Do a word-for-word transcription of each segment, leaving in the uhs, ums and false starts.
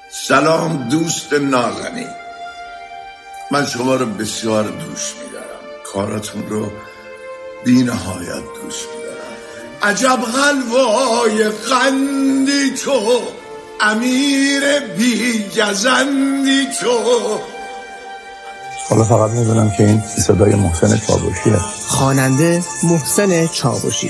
سلام دوست نازنین، من شما رو بسیار دوست می‌دارم، کاراتون رو بی نهایت دوست می‌دارم. عجب حلوای قندی تو، امیر بی گزندی تو. حالا فقط میدونم که این صدای محسن چاوشیه، خواننده محسن چاوشی.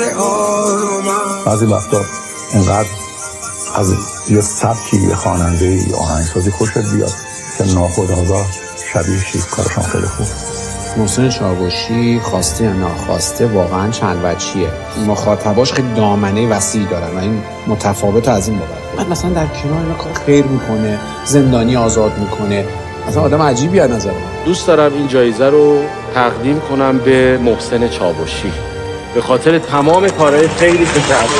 بعضی وقتا اینقدر از یه سبکی یه خواننده یه آهنگسازی خوشت بیاد که ناخودآگاه شبیه شید. کارشان خیلی خوب. محسن چاوشی خواسته یا ناخواسته واقعا چند وجهیه. مخاطباش خیلی دامنه وسیعی دارن و این متفاوت از این بابت. بعد مثلا در کنار اینا کار خیر میکنه، زندانی آزاد میکنه، مثلا آدم عجیبی از نظر من. دوست دارم این جایزه رو تقدیم کنم به محسن چاوشی به خاطر تمام کارهای خیری که کرده.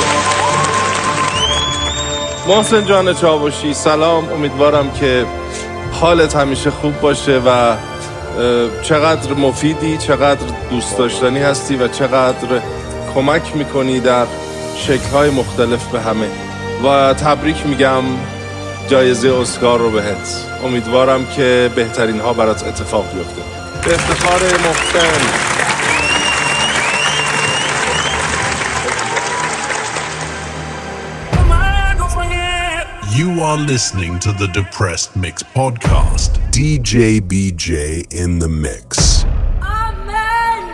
محسن جان چاوشی سلام، امیدوارم که حالت همیشه خوب باشه و چقدر مفیدی، چقدر دوست داشتنی هستی و چقدر کمک میکنی در شکل‌های مختلف به همه و تبریک میگم جایزه اسکار رو بهت. امیدوارم که بهترین ها برات اتفاق بیفته. به افتخار محسن. You are listening to the Depressed Mix podcast. D J B J in the mix. Amen.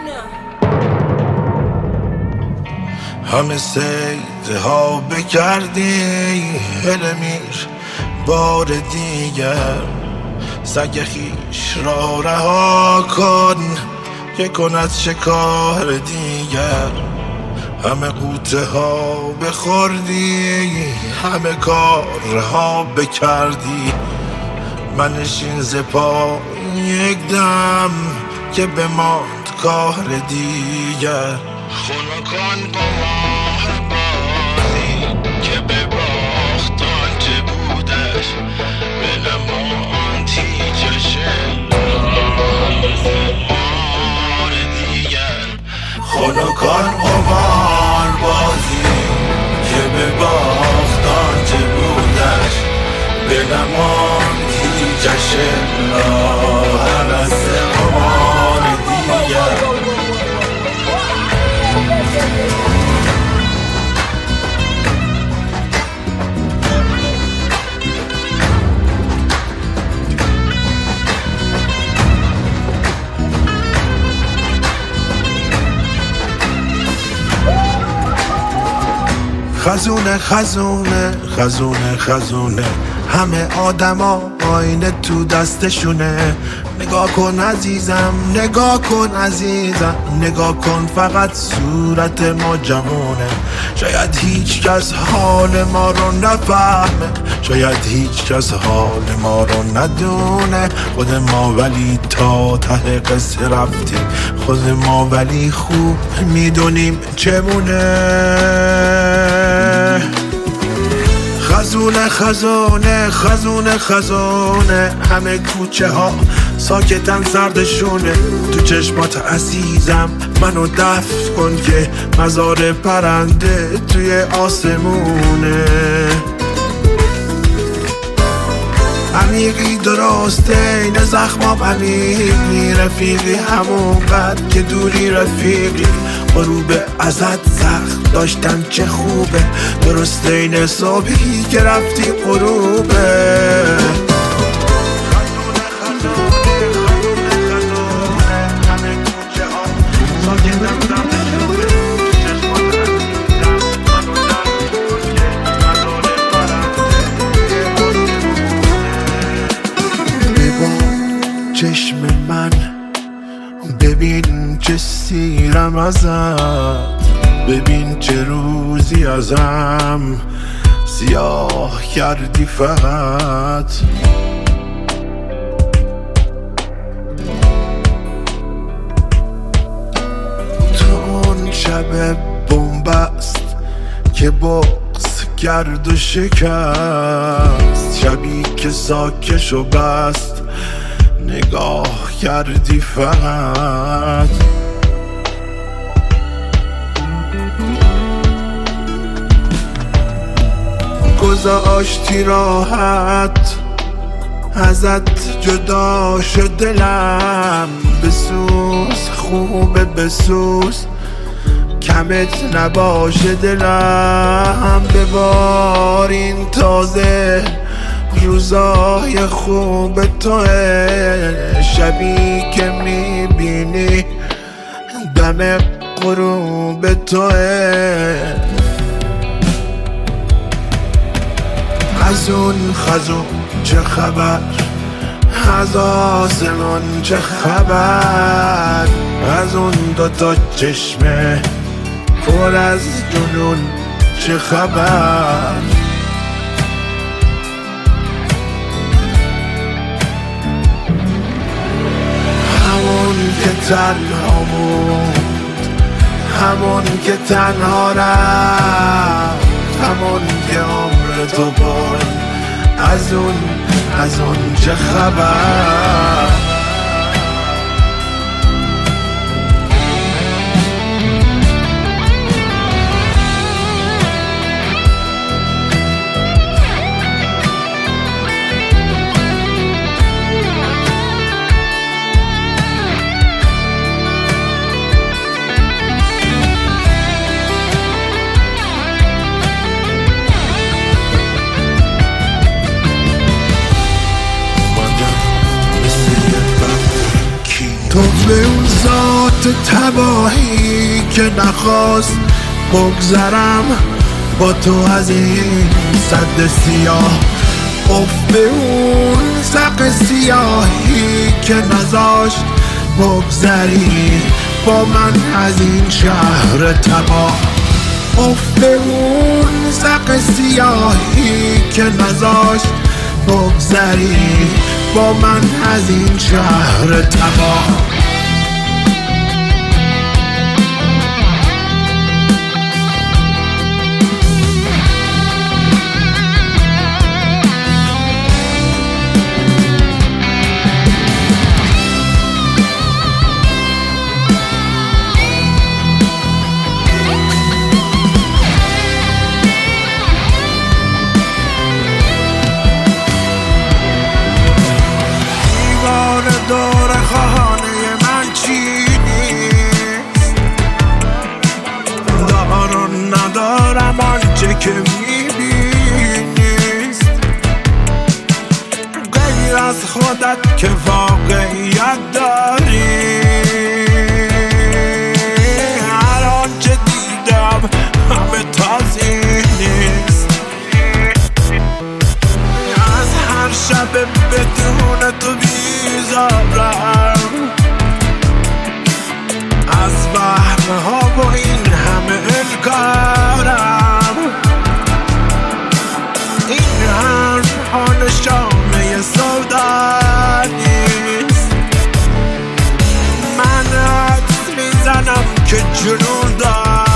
همه سیده ها بکردی هلمیر بار دیگر، سگ خیش را رها کن که کند شکار دیگر. همه قوطه ها بخوردی، همه کارها بکردی، منشین ز پا یک دم که بماند کار دیگر. خونکان قمار بازی که به باخت آنچه بودش به نماند هیچش مار دیگر. خونکان قمار بازی که به باخت آنچه بودش به نماند هیچش هوس قمار دیگر. خزونه خزونه خزونه خزونه، همه آدما آینه تو دستشونه. نگاه کن عزیزم، نگاه کن عزیزم، نگاه کن فقط صورت ما جوونه. شاید هیچ کس حال ما رو نفهمه، شاید هیچ کس حال ما رو ندونه. خود ما ولی تا ته قصه رفتیم، خود ما ولی خوب میدونیم چمونه. خزونه خزونه خزونه خزونه، همه کوچه ها ساکتن سردشونه. تو چشمات عزیزم منو دفن کن که مزار پرنده توی آسمونه. عمیقی درسته این زخمام عمیقی، رفیقی همون قد که دوری رفیقی. غروب ازت زخم داشتن چه خوبه، درسته این صبحی که رفتی غروبه. چشم من ببین چه سیرم ازت، ببین چه روزی ازم سیاه کردی فقط. تو اون شب بنبست که بغض کرد و شکست، شبی که ساکش و بست نگاه کردی فقط. گذاشتی راحت، ازت جدا شد دلم. بسوز خوبه بسوز، کمت نباشه دلم. ببار این تازه روزای خوب توه، شبی که میبینی دم غروب توه. از اون خزون چه خبر، از آسمان چه خبر، از اون دوتا چشمه پر از جنون چه خبر. همون که تنها بود، همون که تنها رفت، همون که عمر تو برد، از اون از اون چه خبر. تو به اون ذات تباهی که نخواست بگذرم با تو از این سد سیاه، اف به اون سق سیاهی که نذاشت بگذری با من از این شهر تباه. اف به اون سق سیاهی که نذاشت بگذری با من از این شهر تباه. دور خانه من چی نیست، دارم ندارم آنچه که میبینیست، غیر از خودت که واقعیت داری. هر آنچه دیدم همه تازی نیست، از هر شب بدون تو بیزارم، از وهم ها و این همه انکارم. این حرف ها نشانه سودا نیست، من حدس میزنم که جنون دارم.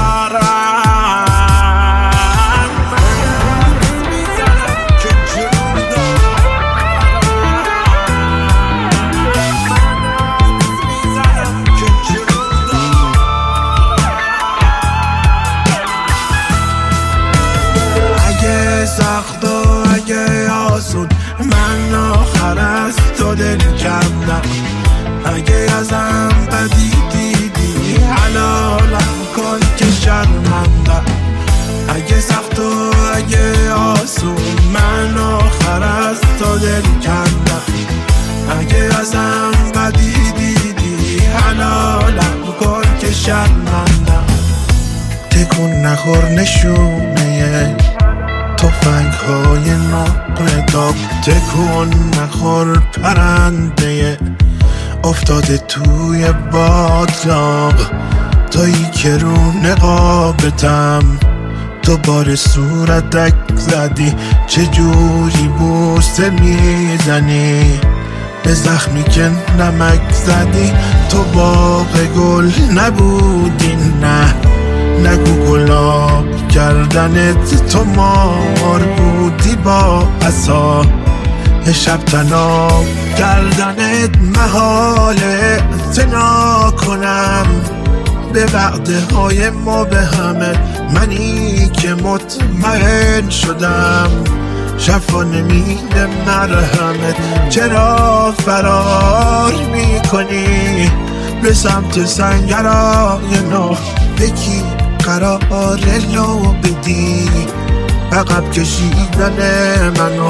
سخت و اگه آسون من آخر از تو دل کندم، اگه ازم بدی دیدی حلالم کن که شرمندم. اگه سخت و اگه آسون من آخر از تو دل کندم، اگه ازم بدی دیدی حلالم کن که شرمندم. تکون نخور نشونه تفنگ های ناپداب، تکون نخور پرنده افتاده توی باطلاق. تویی که رو نقابتم دوباره صورتک زدی، چجوری بوسه میزنی به زخمی که نمک زدی. تو باغ گل نبودی نه، نگو گلاب کردنت تو مار بودی با عصا. یه شب تناب کردنت محاله، اعتنا کنم به وعده های ما به همه. منی که مطمئن ول شدم شفا نمیده مرهمت چرا فرار میکنی به سمت سنگرهای نو بکی قرار لو بدی عقب کشیدن منو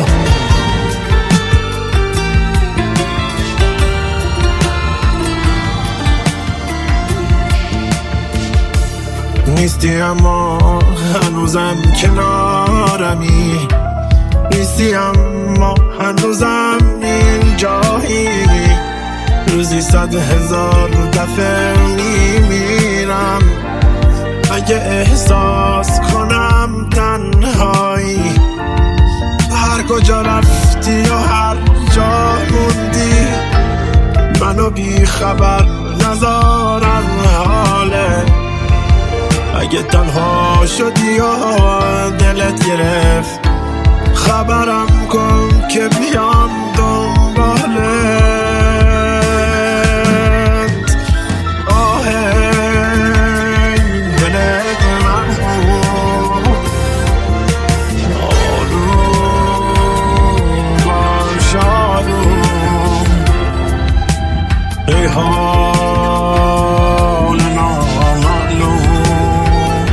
نیستی اما هنوزم کنارمی نیستی اما هنوزم اینجایی روزی صد هزار دفعه میمیرم اگه احساس کنم تنهایی هر کجا رفتی و هر جا موندی منو بی خبر نذارم حاله اگه تنها شدی و دلت گرفت خبرم کن که بیام دنبالت آه دلت من آروم باش آروم ای حال نامعلوم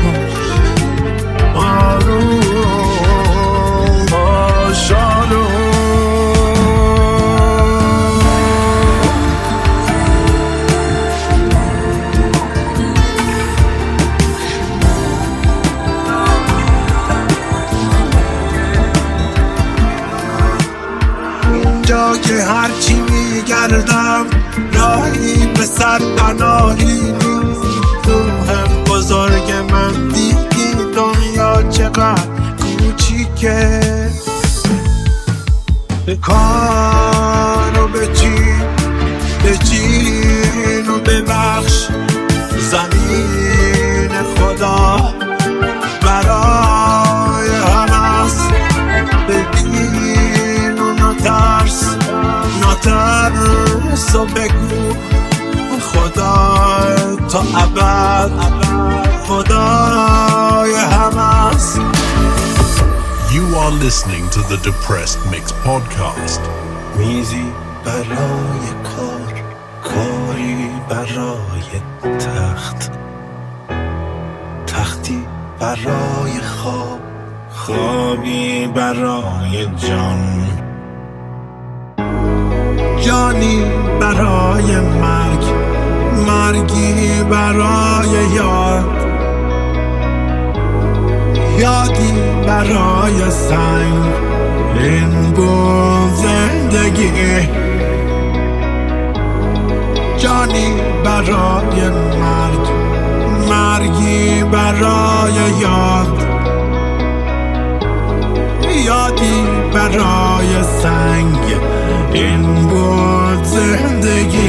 آروم باش آروم اینجا که هرچی میگردم راهی به سر پناهی نیست روح بزرگ من دیدی دنیا چقدر کوچیکه کارو بچین بچین و ببخش زمین خدا برای همه است ببین و نترس نترس و بگو خدا تا ابد خدای همه است. You are listening to the Depressed Mix podcast. میزی برای کار کاری برای تخت تختی برای خواب خوابی برای جان جانی برای مرگ مرگی برای یاد یادی برای سنگ این بود زندگی جانی برای مرگ مرگی برای یاد یادی برای سنگ این بود زندگی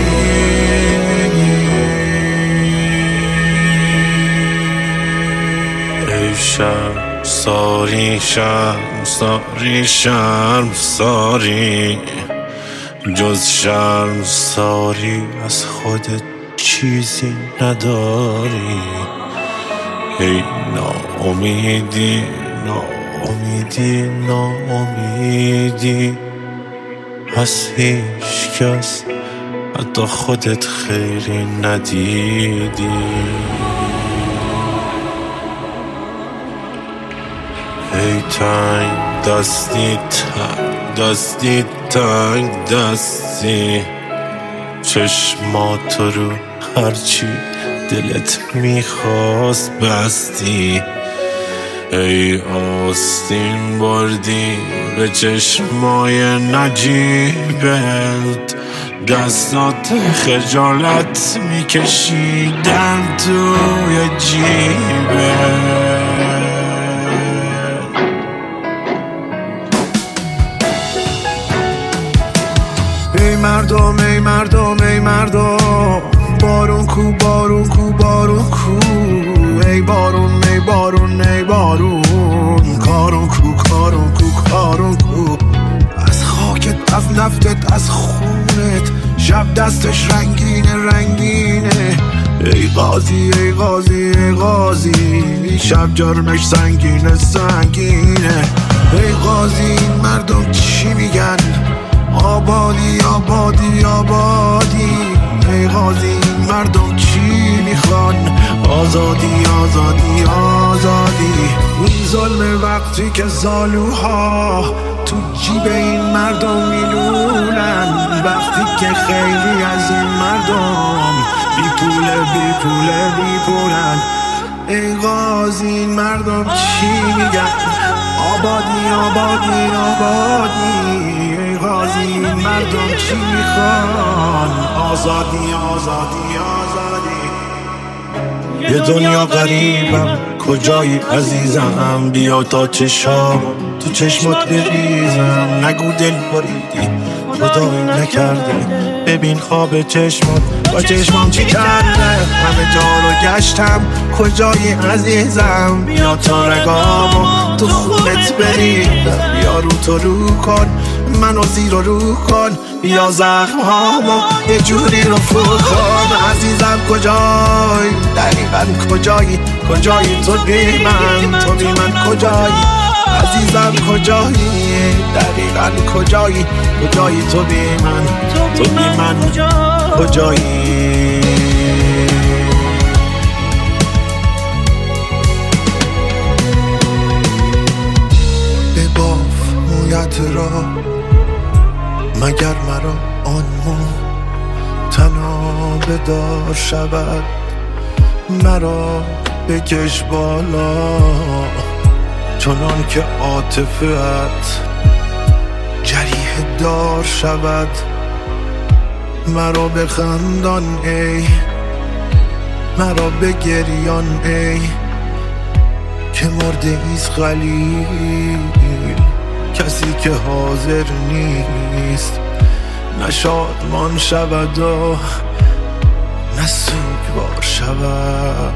ای شرم ساری شرم ساری شرم ساری جز شرم ساری از خودت چیزی نداری ای ناامیدی ناامیدی ناامیدی از هیچ کس حتی خودت خیری ندیدی ای تنگ دستی تنگ دستی تنگ دستی چشمات رو هرچی دلت میخواست بستی ای آستین بردی به چشمای نجیبت دستات خجالت میکشیدن توی جیبت ای مردم ای مردم ای مردم بارون کو بارون کو بارون کو ای بارون ای بارون ای بارون کارون کو کارون کو کارون کو از خاکت از نفتت از خونت شب دستش رنگینه رنگینه ای قاضی ای قاضی ای قاضی شب جرمش سنگینه سنگینه غازی این مردم چی میگن؟ آبادی آبادی آبادی. ای غازی این مردم چی میخوان؟ آزادی آزادی آزادی. این ظلم وقتی که زالوها تو جیب این مردم میلولن، وقتی که خیلی از این مردم بی پوله بی پوله بی پولن. ای غازی این مردم چی میگن؟ آبادی آبادی آبادی. ای غازی این مردم چی میخوان؟ آزادی آزادی آزادی. یه دنیا غریبم کجایی عزیزم، بیا تا چشام تو چشمات بریزم. نگو دل بریدی خدایی نکرده، ببین خواب چشمات با چشمام چی کرده. همه جا رو گشتم کجایی عزیزم، بیا تا رگامو تو خونت بریدم. بیا رو تو رو کن منو زیر و رو کن، بیا زخمهامو یه جوری رفو کن. عزیزم کجایی دقیقا کجایی؟ کجایی تو بی من تو بی من کجایی؟ عزیزم کجایی دقیقا کجایی؟ کجایی تو بی من تو بی من کجایی؟ بباف مویت را مگر مرا آن مو تنها بدار شود، مرا بکش بالا چنان که عاطفه‌ات جریح دار شود. مرا بخندان ای مرا بگریان ای که مرده ایست خلیل، کسی که حاضر نیست نه شادمان شود و نه سوگوار شود.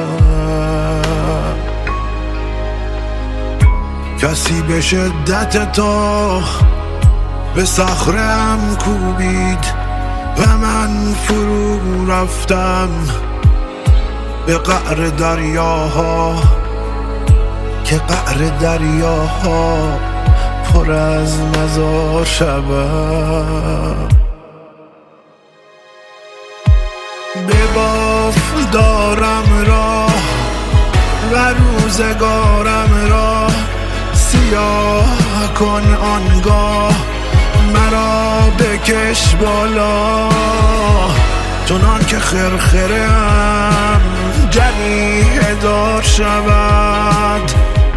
کسی به شدت تو به صخره‌ام کوبید و من فرو رفتم به قعر دریاها، که قعر دریاها پر از مزار شود. بباف دارم راه و روزگارم را سیاه کن آنگاه، مرا بکش بالا چنان که خرخره‌ام جریح دار شود.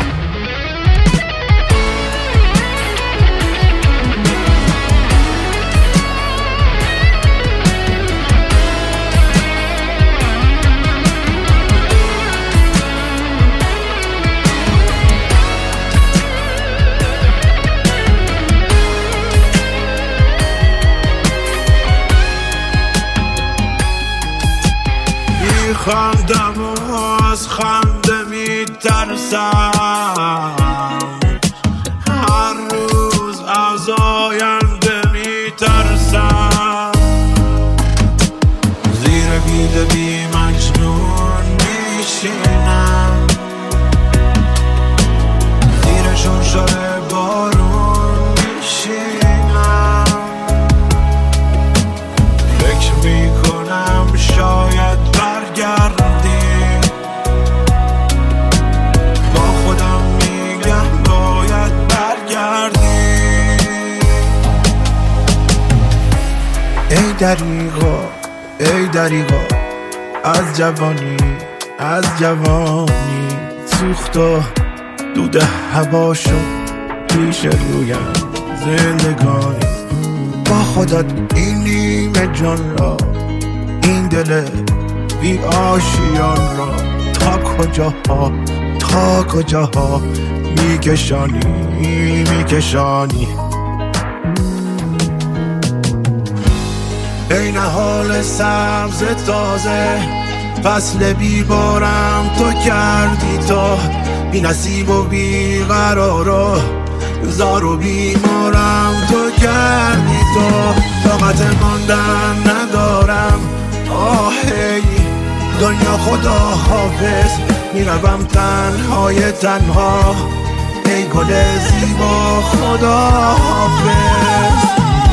خندم و از خنده می ترسم، هر روز از آینده می ترسم. زیر بیده بی مجنون می شینم، زیر شنشار بارون می شینم. فکر می کنم شاید برگردی، با خودم میگم باید برگردی. ای دریغا ای دریغا از جوانی از جوانی سوخت و دود هوا شد پیش رویم زندگانی. با خودت این نیمه جان را این دل بی آشیان را تا کجاها تا کجاها میکشانی میکشانی. ای نهال سبز تازه فصل بیبارم تو کردی، تو بی نصیب و بی قرار زار و بیمارم تو کردی. تو طاقت ماندن ندارم آهی دنیا خدا حافظ، میروم تنهای تنها. ای گل زیبا خداحافظ.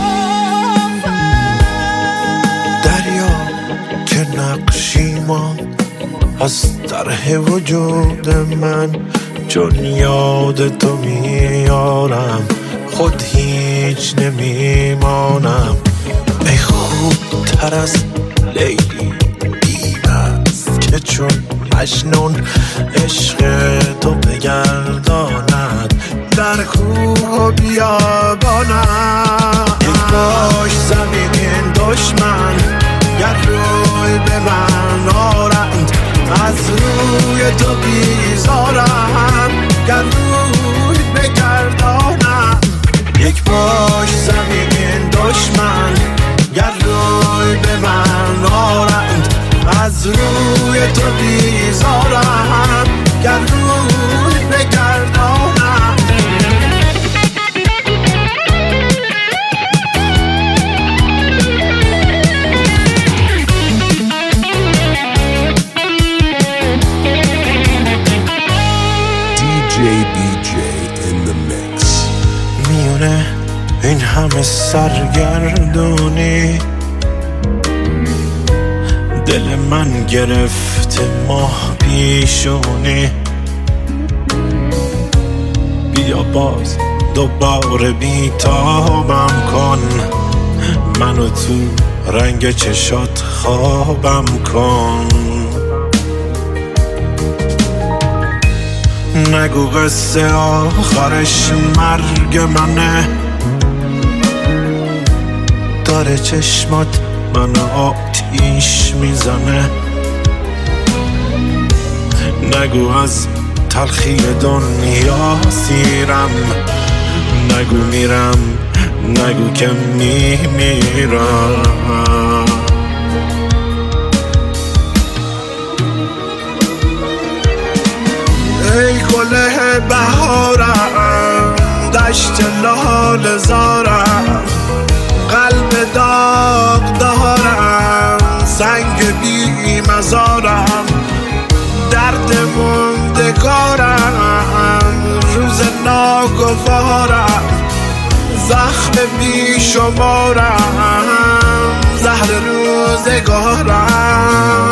دریا که نقشی ماند از طرح وجود من، چون یاد تو میارم خود هیچ نمیمانم. ای خوب تر از لیلی بی‌مست که چون مجنون عشق تو بگرداند در کوه و بیابانم. یک باش زمین دشمن گر روی به من آرند، از روی تو بیزارم گر روی بگردانم. یک باش زمین دشمن گر روی به من آرند، از روی تو بیزارم گر روی بگردانم. این همه سرگردونی دل من گرفته ماه پیشونی. بیا باز دوباره بیتابم کن، منو تو رنگ چشات خوابم کن. نگو قصه آخرش مرگ منه، داره چشمات منو آتیش میزنه. نگو از تلخی دنیا سیرم، نگو میرم، نگو که میمیرم. ای گل بهارم دشت لال زارم، قلب داغ دارم سنگ بی مزارم. درد موندگارم روز ناگوارم، زخم بی شمارم زهر روزگارم.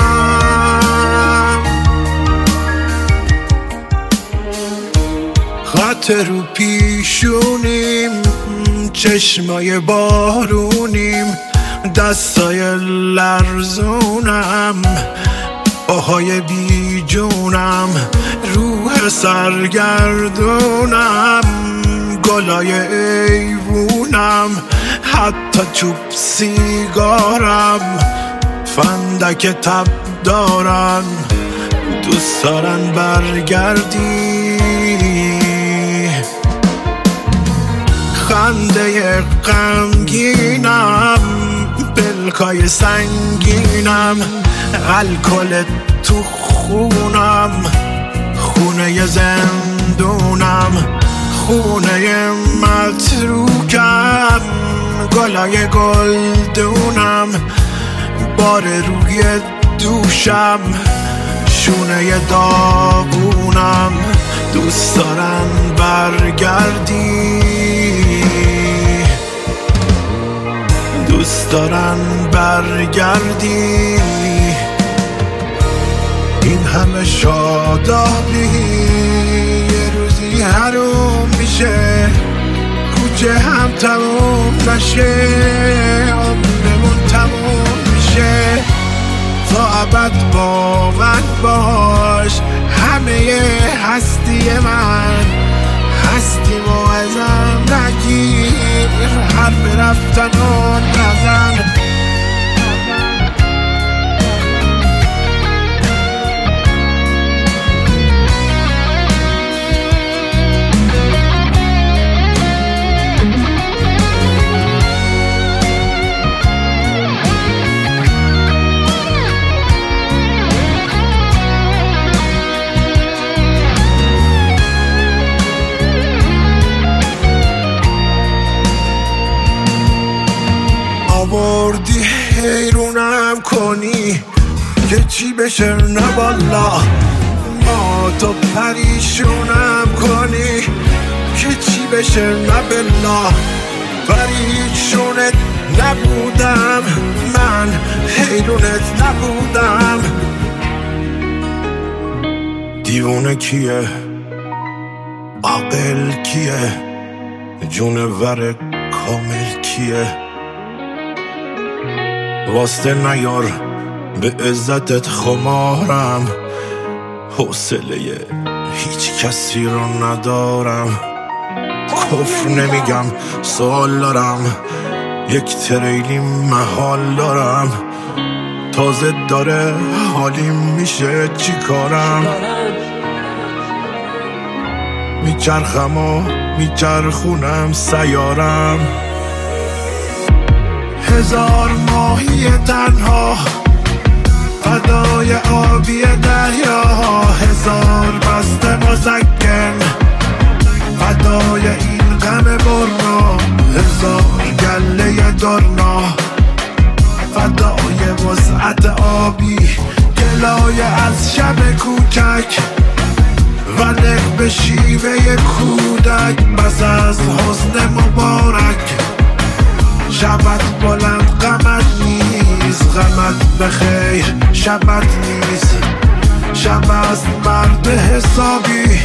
خط رو پیشونیم، چشمای بارونیم، دستای لرزونم، آهای بی جونم، روح سرگردونم، گلای ایوونم، حتی چوب سیگارم، فندک تب دارن، دوست دارن برگردی. خنده غمگینم، پلکای سنگینم، الکل تو خونم، خونه زندونم، خونه متروکم، گلای گلدونم، بار روی دوشم، شونه داغونم، دوست دارم برگردی، دوست دارم برگردی. این همه شادابی یه روزی حروم میشه، کوچه هم تموم نشه، عمرمون تموم میشه. تا ابد با من باش، همه هستی من، هستی و ازم نگیر، حرف رفتن و نزن. آوردی حیرونم کنی که چی بشه، نه والا ما تو پریشونم کنی بشه نه بالله پریشونت نبودم من حیرونت نبودم دیوونه کیه عاقل کیه جونور کامل کیه واسطه نیار به عزتت خمارم حوصله هیچ کسی رو ندارم کفر نمیگم سوال دارم یک تریلی محال دارم تازه داره حالیم میشه چی کارم میچرخم و میچرخونم سیارم هزار ماهی تنها فدای آبی دریا هزار بسته مزکن فدای این غم برنا هزار گله درنا فدای وسعت آبی گلای از شب کوچک و نک به شیوه کودک بس از حسن مبارک شبت بلند غمت نیست غمت بخیر شبت نیست شب از مرد حسابی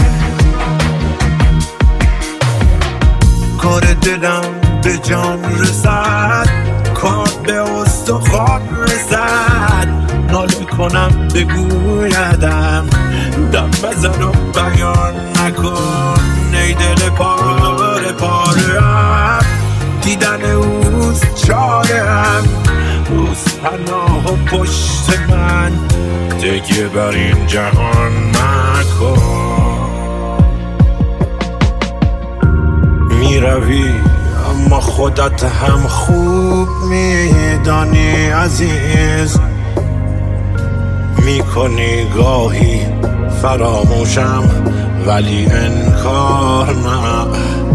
کار دلم به جان رسد کار به استخوان رسد ناله کنم بگویدم دم بزن و بیان نکن ای دل پاره پارم دیدن اوز چارم اوز پناه و پشت من دیگه بر این جهان نکن میروی اما خودت هم خوب میدانی عزیز میکنی گاهی فراموشم ولی انکار نه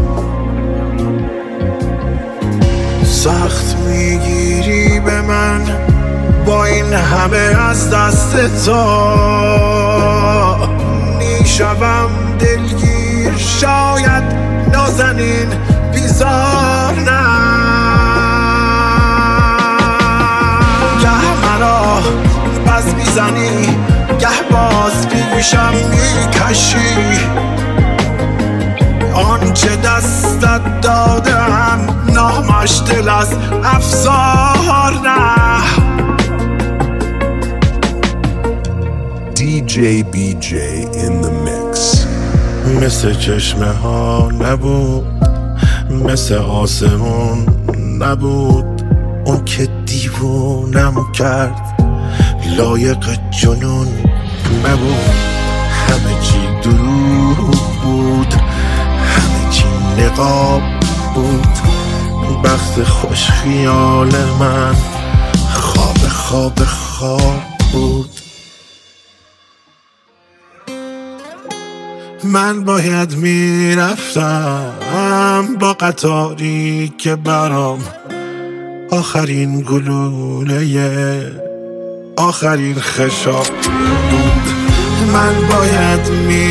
سخت میگیری به من با این همه از دست تو میشوم دلگیر شاید نازنین بیزار نه گه مرا بز میزنی گه باز پیشم میکشی آنچه دستت دادم نامش دل از افسار نه دی جی بی جی in the mix مثل چشمه ها نبود مثل آسمون نبود اون که دیوونم کرد لایق جنون نبود همه چی دروغ بود همه چی نقاب بود بخت خوش خیال من خواب خواب خواب بود من باید میرفتم با قطاری که برام آخرین گلوله آخرین خشاب بود من باید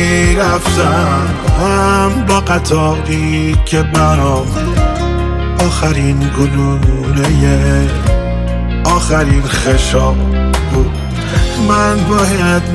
میرفتم با قطاری که برام آخرین گلوله آخرین خشاب بود من باید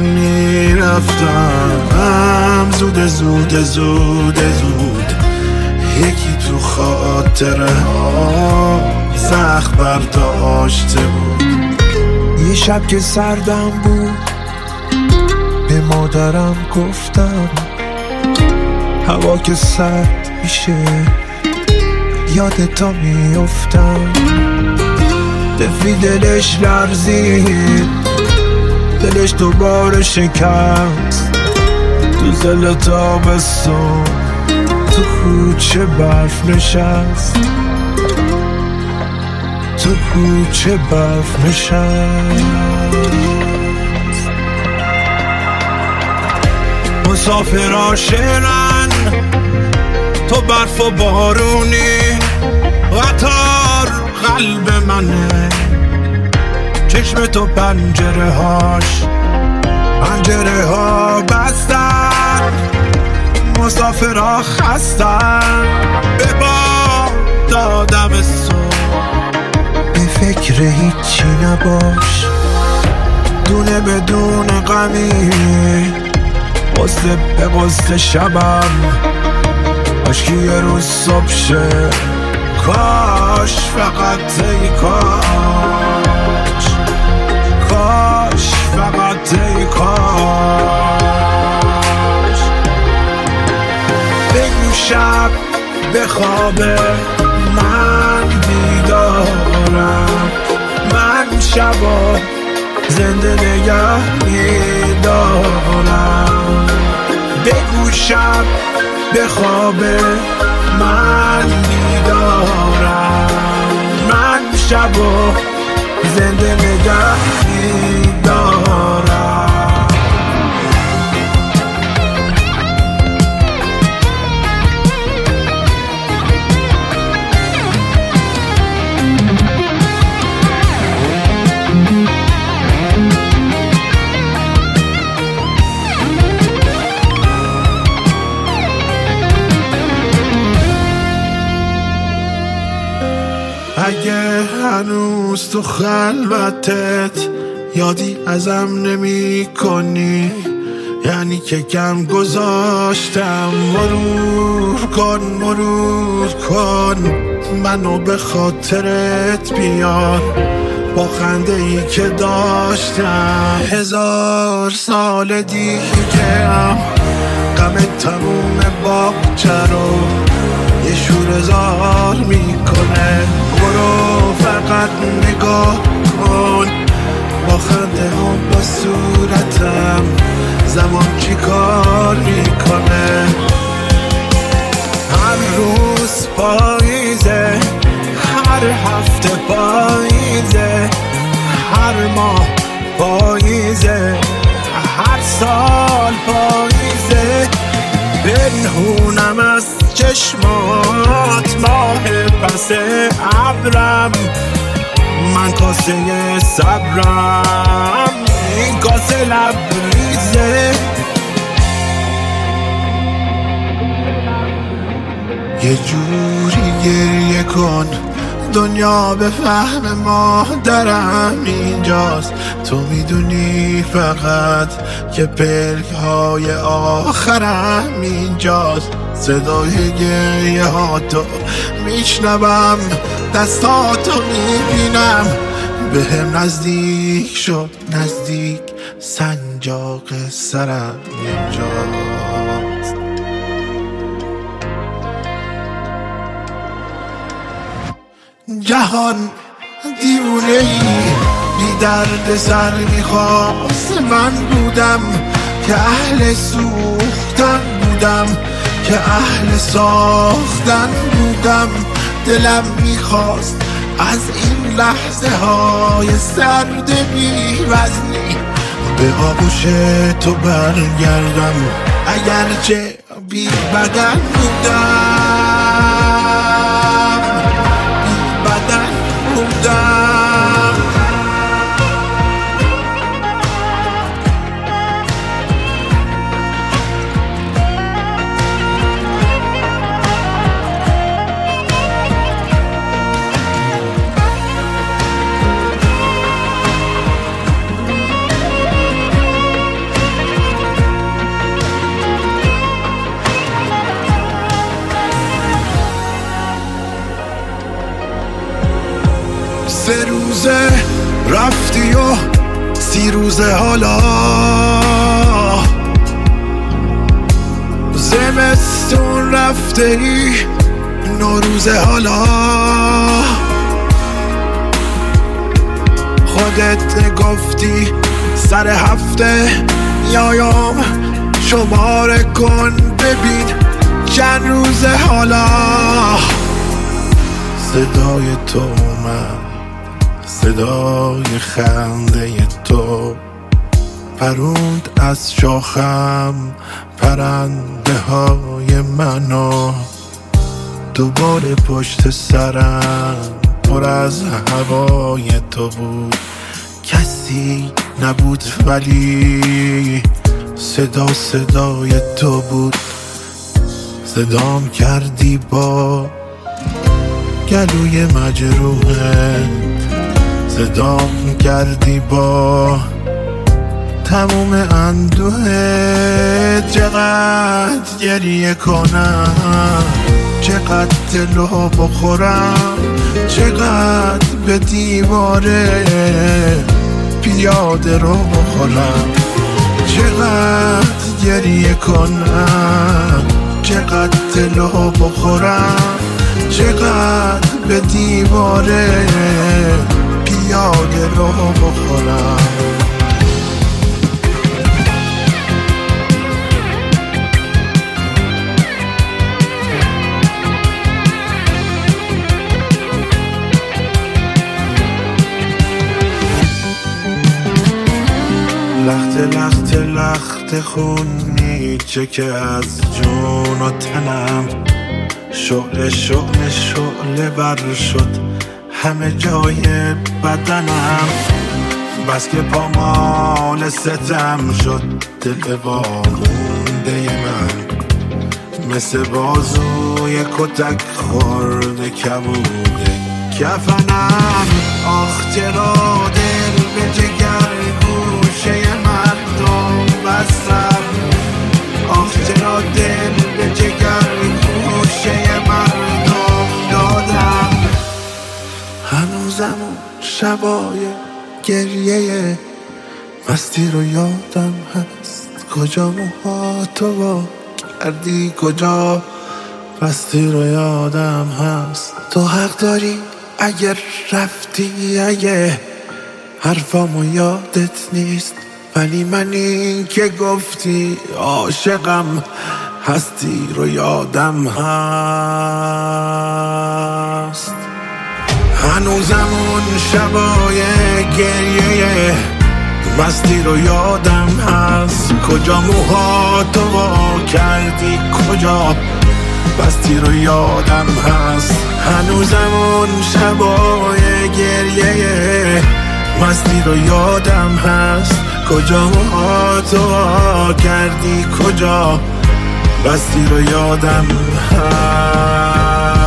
میرفتم زود زود زود زود یکی تو خاطره ها زخم برداشته بود یه شب که سردم بود به مادرم گفتم هوا که سرد میشه یادتا میافتم دفی دلش لرزید دلش دوباره شکست تو زل تابستون تو کوچه برف نشست تو کوچه برف نشست مسافر عاشقن تو برف و بارونی قطار قلب منه چشم تو پنجره هاش پنجره ها بستن مسافرها خستن به باد دادم صبح. به فکر هیچی نباش، دونه بدون غمی، قصه به قصه شبم، عشقی یه روز صبح شه. کاش فقط ای کاش، کاش فقط ای کاش. بگو شب به خواب من بیدارم، من شبا زنده نگه میدارم. بگو شب به خواب من بیدارم، من شبا زنده نگه میدارم. اگه هنوز تو خلوتت یادی ازم نمی کنی، یعنی که کم گذاشتم. مرور کن مرور کن منو به خاطرت بیار، با خنده ای که داشتم. هزار سال دیگم غم تموم باغچه رو یه شور زار میکنه. برو فقط نگاه کن، با خنده هم با صورتم زمان چی کار میکنه. هر روز پاییزه، هر هفته پاییزه، هر ماه پاییزه، هر سال پاییزه. پنهونم از چشمات ماه پس ابرم، من کاسه صبرم، این کاسه لبریزه. یه جوری گریه کن دنیا به فهم مادرم اینجاست. تو میدونی فقط که پلک های آخرم اینجاست. صدای گریه ها تو میشنوم، دستاتو میبینم، به هم نزدیک شد نزدیک سنجاق سرم اینجاست. جهان دیوونه ای بی درد سر میخواست. من بودم که اهل سوختن بودم، که اهل ساختن بودم. دلم میخواست از این لحظه های سرد بی وزنی به آغوش تو برگردم، اگرچه بی بدن بودم، بی بدن بودم. سه روزه رفتی و سی روزه حالا، زمستون رفته ای نوروزه حالا. خودت گفتی سر هفته میایم شماره کن ببین چند روزه حالا. صدای تو اومد، صدای خنده تو پروند از شاخم پرنده های منو. دوباره پشت سرم پر از هوای تو بود، کسی نبود ولی صدا صدای تو بود. صدام کردی با گلوی مجروحه، صدام کردی با تموم اندوه. چقدر گریه کنم، چقدر دلو بخورم، چقدر به دیواره پیاده رو بخورم. چقدر گریه کنم، چقدر دلو بخورم، چقدر به دیواره پیاده رو بخورم. لخت لخت لخت خونی چه که از جون و تنم، شعله شعله شعله بر شد همه جای بدنم. بس که پامال ستم شد دل وامونده من، مثل بازوی کتک خورده کبوده کفنم. آخ چرا دل به جگر گوشه مردم بستم، آخ چرا دل به جگر گوشه مردم دادم. هنوزم شبای گریه مستی رو یادم هست، کجا موهاتو وا کردی، کجا مستی رو یادم هست. تو حق داری اگر رفتی، اگه حرفامو یادت نیست، ولی من این که گفتی عاشقم هستی رو یادم هست. هنوزم اون شبای گریه مستی رو یادم هست، کجا موهاتو وا کردی، کجا بستی رو یادم هست. هنوزم اون شبای گریه مستی رو یادم هست، کجا موهاتو وا کردی، کجا بستی رو یادم هست.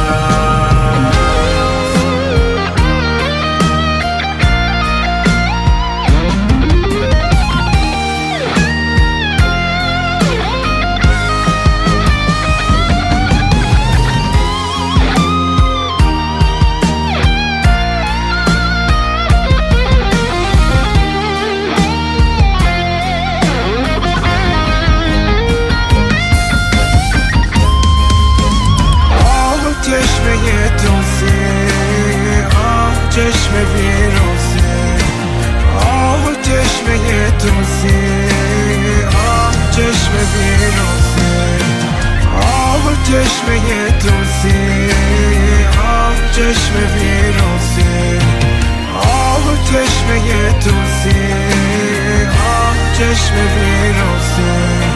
چشم ویروزه، آه چشم دوزه، آه چشم ویروزه، آه چشم دوزه، آه چشم ویروزه، آه چشم دوزه، آه چشم ویروزه.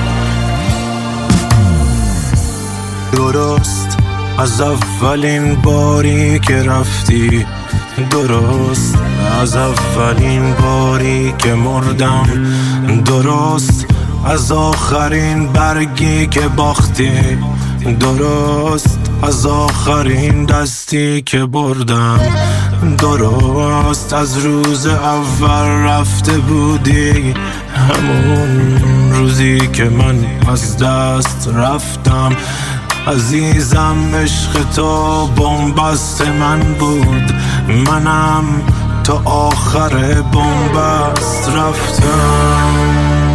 درست از اولین باری که رفتی، درست از اولین باری که مردم، درست از آخرین برگی که باختی، درست از آخرین دستی که بردم، درست از روز اول رفته بودی، همون روزی که من از دست رفتم. عزیزم عشق تو بنبست من بود، منم تا آخر بنبست رفتم.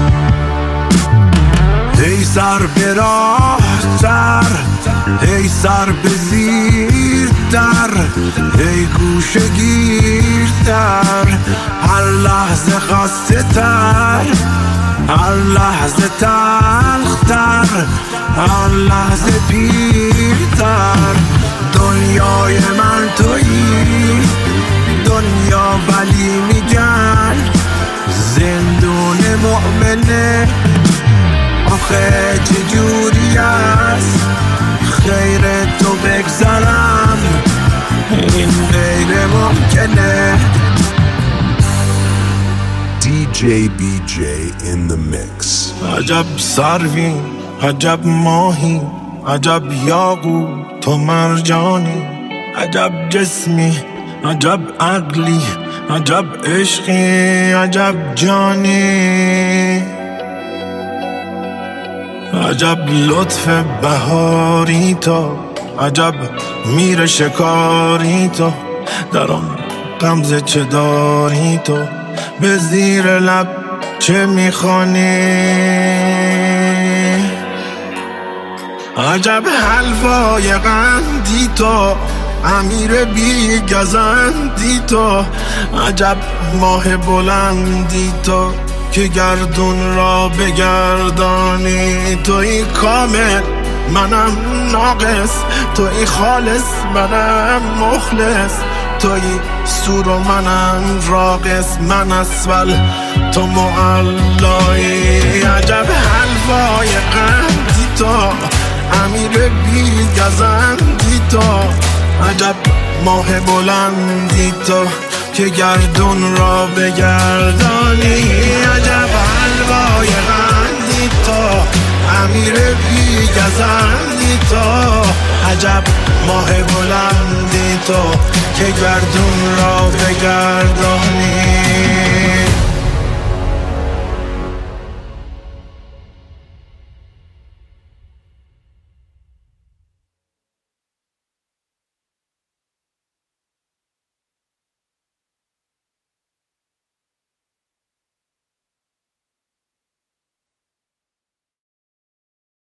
ای سر به راه تر، ای سر به زیر در، ای گوشه گیر در، هر لحظه خسته تر، هر لحظه تلخ تر، هر لحظه پیرتر. دنیای من تویی، دنیا ولی میگن زندون مؤمنه. آخه چجوری است خیر تو بگذرم، این غیر ممکنه. دی جی بی جی in the mix. عجب سروی، عجب ماهی، عجب یاقوت و مرجانی، عجب جسمی عجب عقلی، عجب عشقی عجب جانی، عجب لطف بهاری تو، عجب میر شکاری تو، در آن غمزه چه داری تو، به زیر لب چه میخوانی. عجب حلوای قندی تو، امیر بی گزندی تو، عجب ماه بلندی تو که گردون را بگردانی. توی کامل منم ناقص، توی خالص منم مخلص، توی سور و منم راقص، من اسفل تو معلایی. عجب حلوای قندی تو، امیر بی گزندی تو، عجب ماه بلندی تو که گردون را بگردانی. عجب حلوای قندی تو، امیر بی گزندی تو، عجب ماه بلندی تو که گردون را بگردانی.